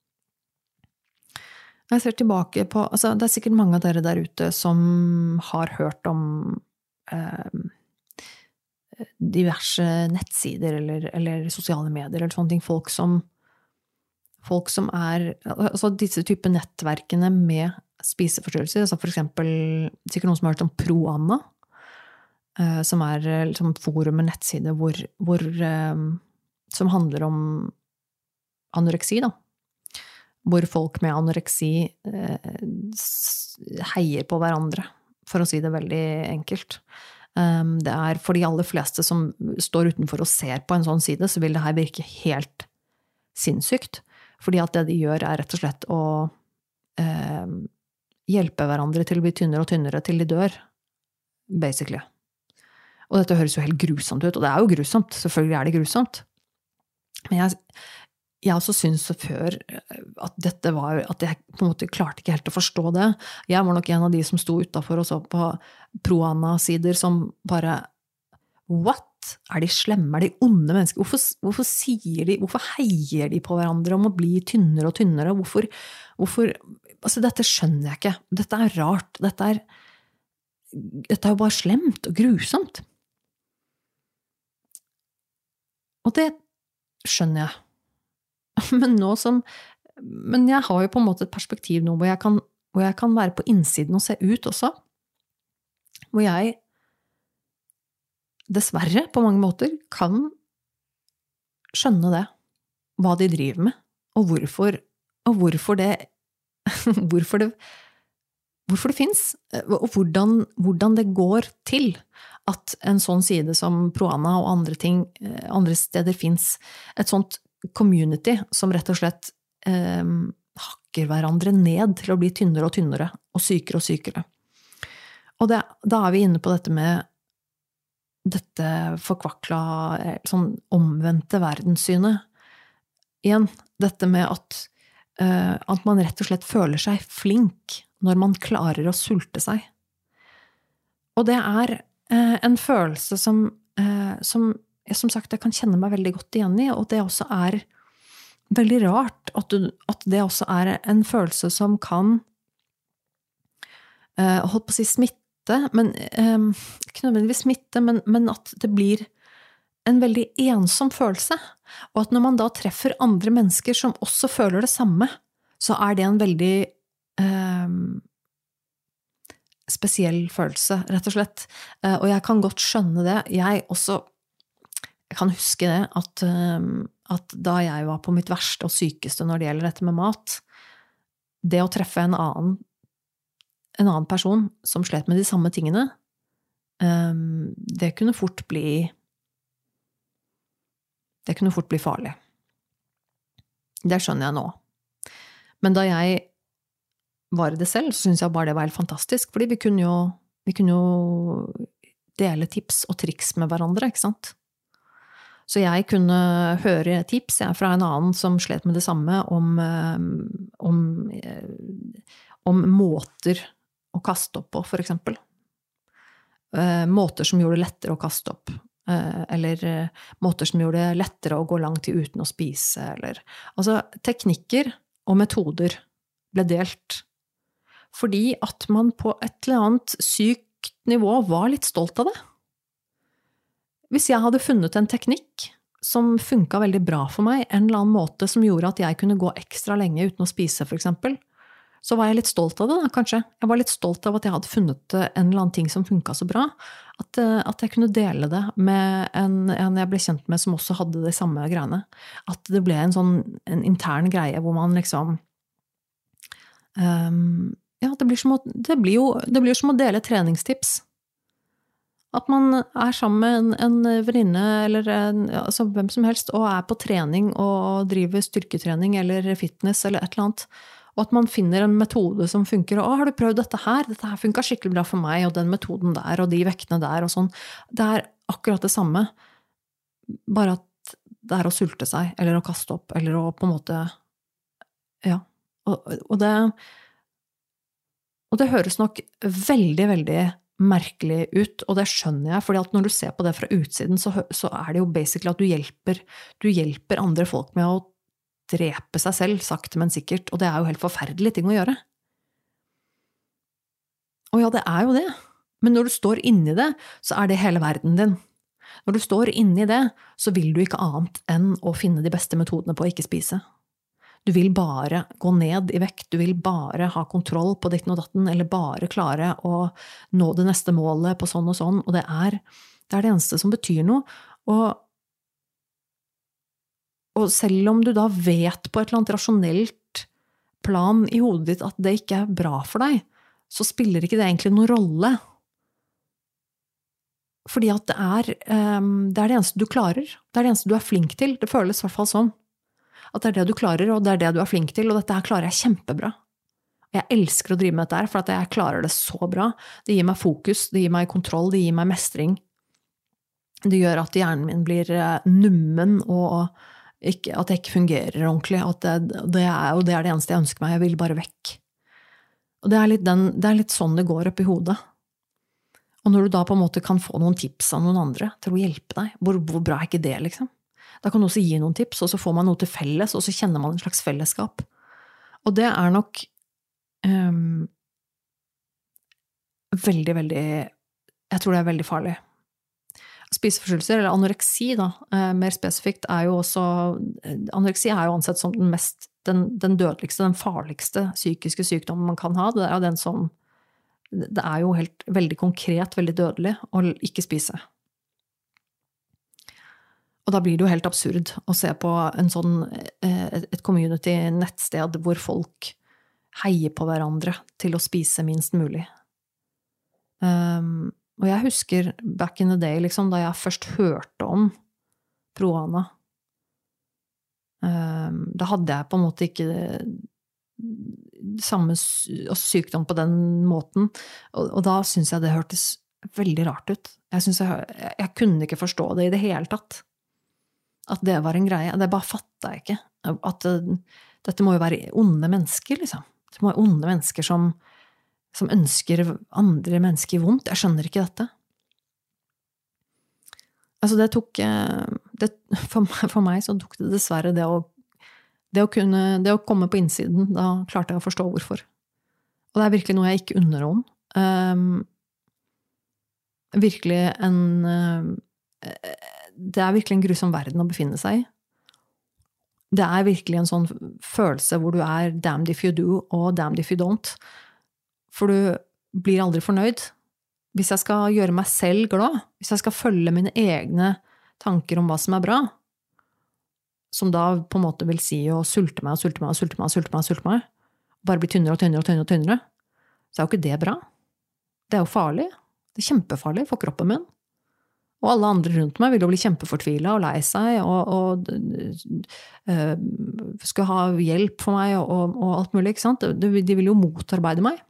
jeg ser tilbake på, altså det er sikkert mange av dere der ute som har hørt om eh, diverse nettsider eller, eller sosiale medier eller sånne ting, folk som, folk som er, altså disse type nettverkene med spiseforstyrrelser, altså for eksempel, sikkert noen som har hørt om ProAnna, eh, som er liksom forum og nettside hvor, hvor, eh, som handler om anoreksi da, hvor folk med anoreksi eh, heier på hverandre, for å si det veldig enkelt. Um, det er for de aller fleste som står utenfor og ser på en sånn side, så vil det her virke helt sinnssykt, fordi at det de gjør er rett og slett å eh, hjelpe hverandre til å bli tynnere og tynnere til de dør, basically. Og dette høres jo helt grusomt ut, og det er jo grusomt, selvfølgelig er det grusomt. Men jeg Jeg også synes før at dette var, at jeg på en måte klarte ikke helt å forstå det. Jeg var nok en av de som sto utenfor og så på ProAnna-sider som bare, what? Er de slemme? Er de onde mennesker? Hvorfor, hvorfor sier de, hvorfor heier de på hverandre om å bli tynnere og tynnere? Hvorfor, hvorfor, altså dette skjønner jeg ikke. Dette er rart. Dette er, dette er jo bare slemt og grusomt. Og det skjønner jeg. Men nå som, men jeg har jo på en måte et perspektiv nå hvor jeg kan, hvor jeg kan være på innsiden og se ut også. Hvor jeg dessverre på mange måter kan skjønne det, hva de driver med, og hvorfor, og hvorfor det, hvorfor det, hvorfor det finnes, og hvordan, hvordan det går til at en sånn side som ProAnna og andre ting, andre steder finnes, et sånt community som rett og slett eh, hakker hverandre ned til å bli tynnere og tynnere, og sykere og sykere. Og det, da er vi inne på dette med dette forkvakla, sånn omvendte verdenssynet. Igjen, dette med at, eh, at man rett og slett føler seg flink når man klarer å sulte seg. Og det er eh, en følelse som, eh, som jeg som sagt, jeg kan kjenne meg veldig godt igjen i, og det også er veldig rart at, du, at det også er en følelse som kan eh, holdt på å si smitte, men eh, ikke nødvendigvis smitte, men, men at det blir en veldig ensom følelse, og at når man da treffer andre mennesker som også føler det samme, så er det en veldig eh, spesiell følelse, rett og slett. Eh, og jeg kan godt skjønne det. Jeg også Jeg kan huske det, at um, at da jeg var på mitt verste og sykeste når det gjelder dette med mat, det å treffe en annen, en annen person som slet med de samme tingene, det kunne fort bli det kunne fort bli farlig. Det skjønner jeg nå. Men da jeg var i det selv, så synes jeg bare det var helt fantastisk, fordi vi kunne jo, vi kunne jo dele tips og triks med hverandre, ikke sant? Så jeg kunne høre tips jeg, fra en annen som slet med det samme om, om, om måter å kaste opp på, for eksempel. Måter som gjorde det lettere å kaste opp, eller måter som gjorde det lettere å gå lang tid uten å spise, eller altså teknikker og metoder ble delt, fordi at man på et eller annet sykt nivå var litt stolt av det. Hvis jeg hadde funnet en teknikk som funket veldig bra for meg, en eller annen måte som gjorde at jeg kunne gå ekstra lenge uten å spise, for eksempel, så var jeg litt stolt av det da, kanskje. Jeg var litt stolt av at jeg hadde funnet en eller annen ting som funket så bra, at, at jeg kunne dele det med en, en jeg ble kjent med som også hadde de samme greiene. At det ble en sånn en intern greie hvor man liksom um, ja, det blir, som å, det, blir jo, det blir som å dele treningstips. At man er sammen med en, en venninne eller en, altså hvem som helst og er på trening og driver styrketrening eller fitness eller et eller annet, og at man finner en metode som funker, og har du prøvd dette her? Dette her funket skikkelig bra for meg, og den metoden der, og de vektene der, og sånn. Det er akkurat det samme, bare at det er å sulte seg, eller å kaste opp, eller å på en måte, ja, og, og det, og det høres nok veldig, veldig merkelig ut, og det skjønner jeg, fordi at når du ser på det fra utsiden, så, så er det jo basically at du hjelper, du hjelper andre folk med å drepe seg selv, sakte, men sikkert, og det er jo helt forferdelig ting å gjøre. Og ja, det er jo det. Men når du står inni det, så er det hele verden din. Når du står inni det, så vil du ikke annet enn å finne de beste metodene på å ikke spise. Du vil bare gå ned i vekt, du vil bare ha kontroll på ditten og datten, eller bare klare å nå det neste målet på sånn og sånn, og det er det, er det eneste som betyr noe. Og Og selv om du da vet på et eller annet rasjonelt plan i hodet ditt at det ikke er bra for deg, så spiller ikke det egentlig noen rolle. Fordi at det er, um, det er det eneste du klarer. Det er det eneste du er flink til. Det føles i hvert fall sånn. At det er det du klarer, og det er det du er flink til, og dette her klarer jeg kjempebra. Jeg elsker å drive med dette her, for at jeg klarer det så bra. Det gir meg fokus, det gir meg kontroll, det gir meg mestring. Det gjør at hjernen min blir nummen og Ikke, at det ikke fungerer ordentlig, at det, det, er, og det er det eneste jeg ønsker meg, jeg vil bare vekk. Og det er litt, den, det er litt sånn det går opp i hodet. Og når du da på en måte kan få noen tips av noen andre til å hjelpe deg, hvor, hvor bra er ikke det liksom? Da kan du også gi noen tips, og så får man noe til felles, og så kjenner man en slags fellesskap. Og det er nok um, veldig, veldig, jeg tror det er veldig farlig. Spiseforstyrrelser, eller anoreksi da, mer spesifikt, er jo også, anoreksi er jo ansett som den mest, den, den dødeligste, den farligste psykiske sykdommen man kan ha. Det er jo den som, det er jo helt, veldig konkret, veldig dødelig å ikke spise. Og da blir det jo helt absurd å se på en sånn, et community-nettsted hvor folk heier på hverandre til å spise minst mulig. Um, Og jeg husker back in the day, liksom, da jeg først hørte om Proana. Da hadde jeg på en måte ikke samme sykdom på den måten, og da synes jeg det hørtes veldig rart ut. Jeg, synes jeg, jeg kunne ikke forstå det i det hele tatt. At det var en greie. Det bare fattet jeg ikke. At dette må jo være onde mennesker, liksom. Det må være onde mennesker som som ønsker andre mennesker vondt. Jeg skjønner ikke dette. Altså det tok, det, for, for meg så tok det dessverre det å, det å kunne, det å komme på innsiden, da klarte jeg å forstå hvorfor. Og det er virkelig noe jeg ikke unner om. Um, virkelig en, uh, det er virkelig en grusom verden å befinne seg i. Det er virkelig en sånn følelse hvor du er damned if you do og damned if you don't. For du blir aldri fornøyd. Hvis jeg skal gjøre meg selv glad, hvis jeg skal følge mine egne tanker om hva som er bra, som da på en måte vil si å sulte meg og sulte meg og sulte meg og sulte meg, og sulte meg, bare bli tynnere og tynnere og tynnere, og tynnere, så er jo ikke det bra. Det er jo farlig. Det er kjempefarlig for kroppen min. Og alle andre rundt meg vil jo bli kjempefortvilet og lei seg, og, og uh, skal ha hjelp for meg, og, og alt mulig, ikke sant? De, de vil jo motarbeide meg.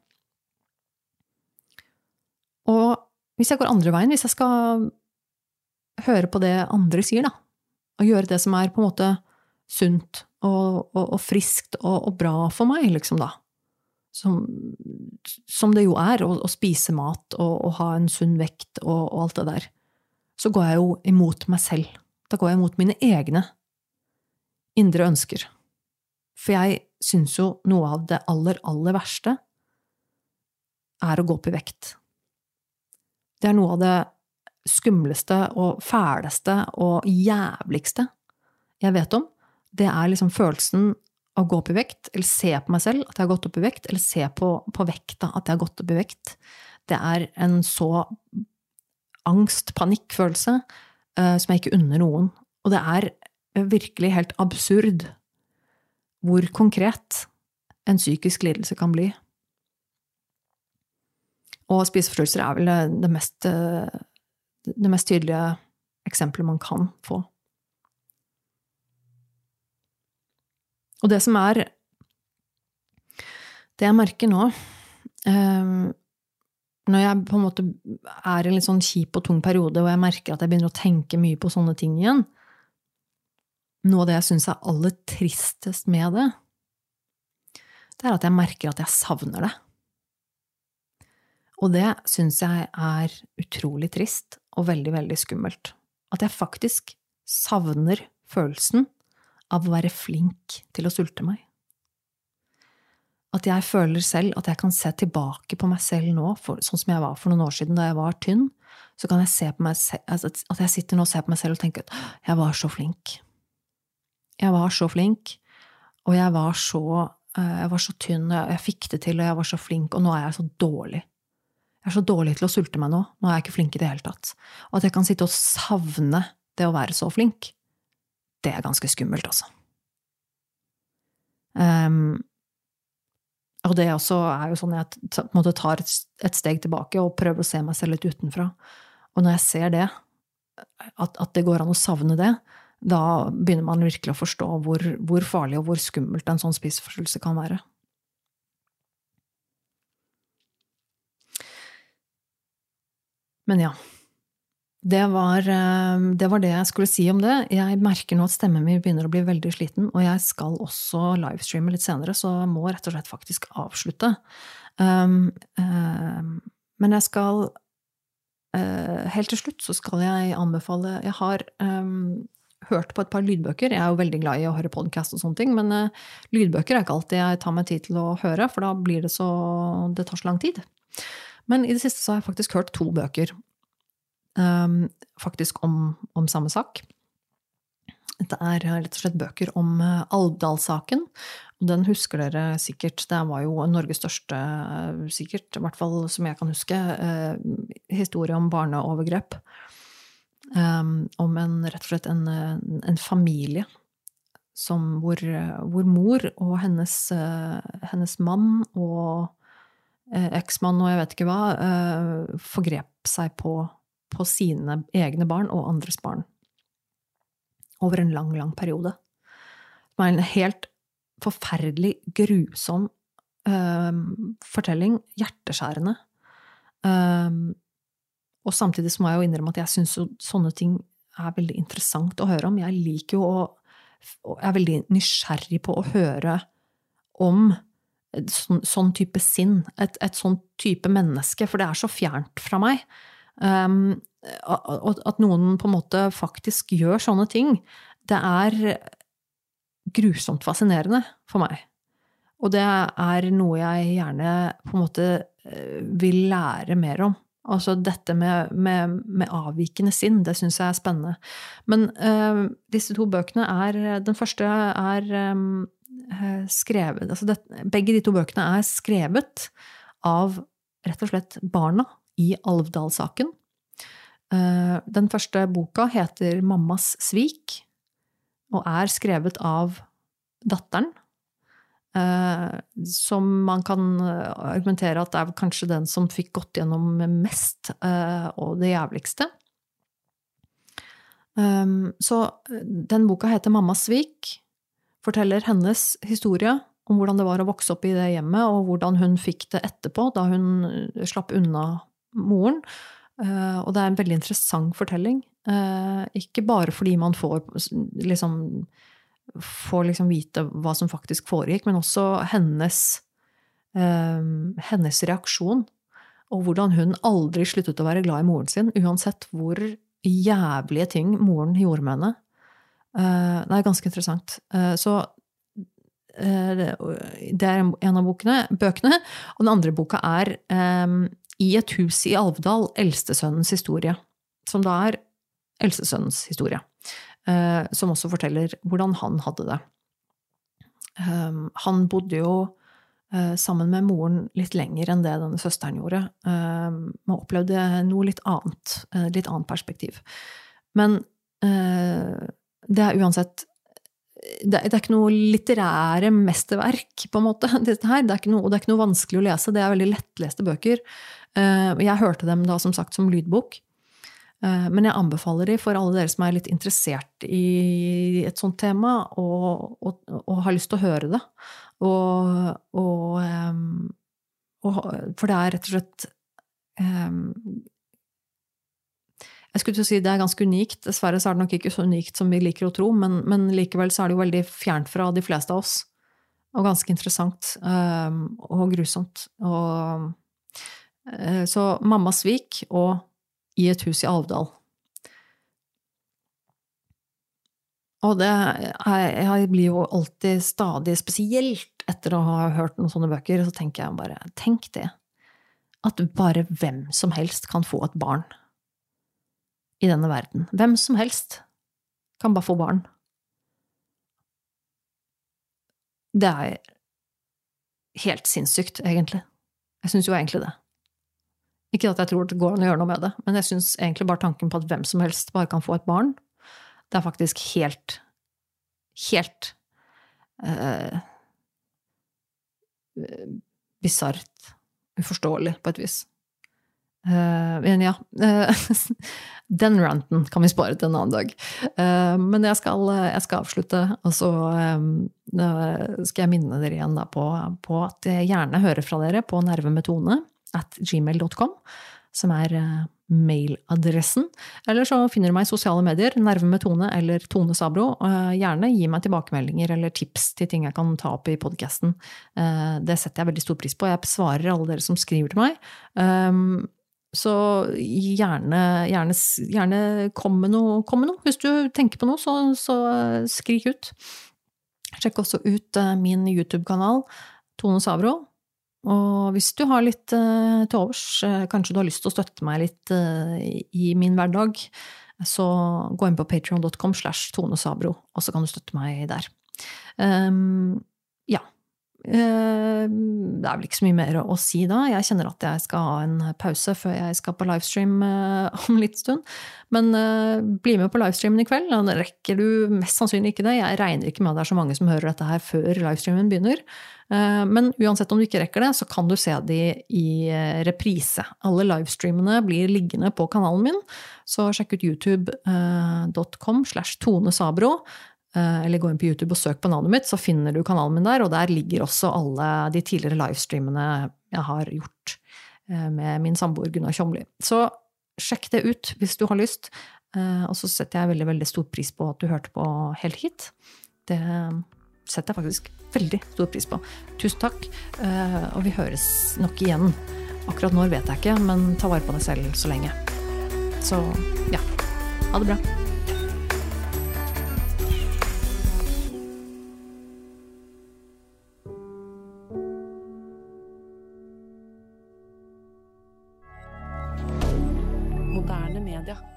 Og hvis jeg går andre veien, hvis jeg skal høre på det andre sier, da, og gjøre det som er på en måte sunt og, og, og friskt og, og bra for meg, liksom da, som, som det jo er, å, å spise mat og, og ha en sunn vekt og, og alt det der, så går jeg jo imot meg selv. Da går jeg imot mine egne indre ønsker. For jeg synes jo noe av det aller, aller verste er å gå opp i vekt. Det er noe av det skumleste og fæleste og jævligste jeg vet om. Det er liksom følelsen av å gå opp i vekt, eller se på meg selv at jeg har gått opp i vekt, eller se på, på vekta at jeg har gått opp i vekt. Det er en så angst, panikkfølelse uh, som jeg ikke unner noen. Og det er virkelig helt absurd hvor konkret en psykisk lidelse kan bli. Og spiseforstyrrelser er vel det mest, det mest tydelige eksempelet man kan få. Og det som er, det jeg merker nå, når jeg på en måte er i en litt sånn kjip og tung periode, og jeg merker at jeg begynner å tenke mye på sånne ting igjen, noe av det jeg synes er aller tristest med det, det er at jeg merker at jeg savner det. Og det synes jeg er utrolig trist og veldig, veldig skummelt. At jeg faktisk savner følelsen av å være flink til å sulte meg. At jeg føler selv at jeg kan se tilbake på meg selv nå, for, sånn som jeg var for noen år siden da jeg var tynn, så kan jeg se på meg selv, at jeg sitter nå og ser på meg selv og tenker at jeg var så flink. Jeg var så flink, og jeg var så, jeg var så tynn, og jeg fikk det til, og jeg var så flink, og nå er jeg så dårlig. Jeg er så dårlig til å sulte meg nå, nå er jeg ikke flink i det hele tatt. Og at jeg kan sitte og savne det å være så flink, det er ganske skummelt også. Um, og det også er jo sånn at jeg på en måte tar et, et steg tilbake og prøver å se meg selv litt utenfra. Og når jeg ser det, at, at det går an å savne det, da begynner man virkelig å forstå hvor, hvor farlig og hvor skummelt en sånn spiseforstyrrelse kan være. Men ja, det var, det var det jeg skulle si om det. Jeg merker nå at stemmen min begynner å bli veldig sliten, og jeg skal også livestreame litt senere, så jeg må rett og slett faktisk avslutte. Um, um, men jeg skal, uh, helt til slutt så skal jeg anbefale, jeg har um, hørt på et par lydbøker, jeg er jo veldig glad i å høre podcast og sånne ting, men uh, lydbøker er ikke alltid jeg tar meg tid til å høre, for da blir det så, det tar så lang tid. Men i det siste så har jeg faktisk hørt to bøker, um, faktisk om, om samme sak. Det er rett og slett bøker om uh, Alvdal-saken, og den husker dere sikkert, det var jo Norges største, uh, sikkert, i hvert fall som jeg kan huske, uh, historie om barneovergrep, um, om en, rett og slett en, en familie, som, hvor, hvor mor og hennes, uh, hennes mann og eksmann og jeg vet ikke hva, forgrep seg på, på sine egne barn og andres barn. Over en lang, lang periode. Det var en helt forferdelig, grusom um, fortelling, hjerteskjærende. Um, og samtidig så må jeg jo innrømme at jeg synes jo sånne ting er veldig interessant å høre om. Jeg liker jo å, og jeg er veldig nysgjerrig på å høre om Sånn, sånn type sinn, et, et sånn type menneske, for det er så fjernt fra meg. Um, at, at noen på en måte faktisk gjør sånne ting, det er grusomt fascinerende for meg. Og det er noe jeg gjerne på en måte vil lære mer om. Altså dette med, med, med avvikende sinn, det synes jeg er spennende. Men uh, disse to bøkene er, den første er um, skrevet, altså det, begge de to bøkene er skrevet av rett og slett barna i Alvdal-saken. Den første boka heter Mammas svik, og er skrevet av datteren, eh, som man kan argumentere at det er kanskje den som fikk gått gjennom mest, eh, og det jævligste. Um, så den boka heter Mammas svik, forteller hennes historie om hvordan det var å vokse opp i det hjemmet, og hvordan hun fikk det etterpå, da hun slapp unna moren. Uh, og det er en veldig interessant fortelling. Uh, ikke bare fordi man får liksom, får liksom vite hva som faktisk foregikk, men også hennes, uh, hennes reaksjon, og hvordan hun aldri sluttet å være glad i moren sin, uansett hvor jævlige ting moren gjorde med henne. Uh, det er ganske interessant. Uh, så det er en av bokene, bøkene, og den andre boka er um, I et hus i Alvdal, eldstesønnens historie, som da er eldstesønnens historie, uh, som også forteller hvordan han hadde det. Um, han bodde jo uh, sammen med moren litt lenger enn det denne søsteren gjorde. Um, man opplevde noe litt annet, uh, litt annet perspektiv. Men uh, det er uansett Det er ikke noe litterære mesterverk, på en måte, dette her. Det er ikke noe, det er ikke noe vanskelig å lese. Det er veldig lettleste bøker. Jeg hørte dem da, som sagt, som lydbok. Men jeg anbefaler de for alle dere som er litt interessert i et sånt tema, og, og, og har lyst til å høre det. Og, og, og, for det er rett og slett Jeg skulle til å si det er ganske unikt. Dessverre så er det nok ikke så unikt som vi liker å tro, men, men likevel så er det jo veldig fjernt fra de fleste av oss. Og ganske interessant um, og grusomt. Og, uh, så Mammas svik og I et hus i Alvdal. Og det er, jeg blir jo alltid stadig, spesielt etter å ha hørt noen sånne bøker, så tenker jeg bare, tenk det. At bare hvem som helst kan få et barn I denne verden. Hvem som helst kan bare få barn. Det er helt sinnssykt, egentlig. Jeg synes jo egentlig det. Ikke at jeg tror det går an å gjøre noe med det, men jeg synes egentlig bare tanken på at hvem som helst bare kan få et barn, det er faktisk helt, helt uh, bizarrt, uforståelig på et vis. Uh, men ja, uh, den ranten kan vi spare til en annen dag. Uh, men jeg skal, jeg skal avslutte, og så um, skal jeg minne dere igjen da på, på at jeg gjerne hører fra dere på nervemetone at gmail dot com, som er uh, mailadressen. Eller så finner du meg I sosiale medier, nervemetone eller Tone Sabro. Uh, gjerne gi meg tilbakemeldinger eller tips til ting jeg kan ta opp I podcasten. Uh, det setter jeg veldig stor pris på. Jeg besvarer alle dere som skriver til meg. Um, Så gjerne, gjerne, gjerne kom med noe, kom med noe. Hvis du tenker på noe, så, så skrik ut. Sjekk også ut min YouTube-kanal, Tone Sabro. Og hvis du har litt uh, til overs, kanskje du har lyst til å støtte meg litt uh, I min hverdag, så gå inn på patreon dot com slash Tone Sabro, og så kan du støtte meg der. Um, ja. Det er vel ikke så mye mer å si da. Jeg kjenner at jeg skal ha en pause før jeg skal på livestream om litt stund. Men bli med på livestreamen I kveld. Da rekker du mest sannsynlig ikke det. Jeg regner ikke med at det er så mange som hører dette her før livestreamen begynner. Men uansett om du ikke rekker det, så kan du se det I reprise. Alle livestreamene blir liggende på kanalen min. Så sjekk ut youtube dot com slash Tone Sabro. Eller gå inn på YouTube og søk på navnet mitt, så finner du kanalen min der, og der ligger også alle de tidligere livestreamene jeg har gjort med min samboer Gunnar Tjomli. Så sjekk det ut hvis du har lyst, og så setter jeg veldig, veldig stor pris på at du hørte på helt hit. Det setter jeg faktisk veldig stor pris på. Tusen takk, og vi høres nok igjen. Akkurat når vet jeg ikke, men ta vare på deg selv så lenge. Så ja, ha det bra. Moderne media.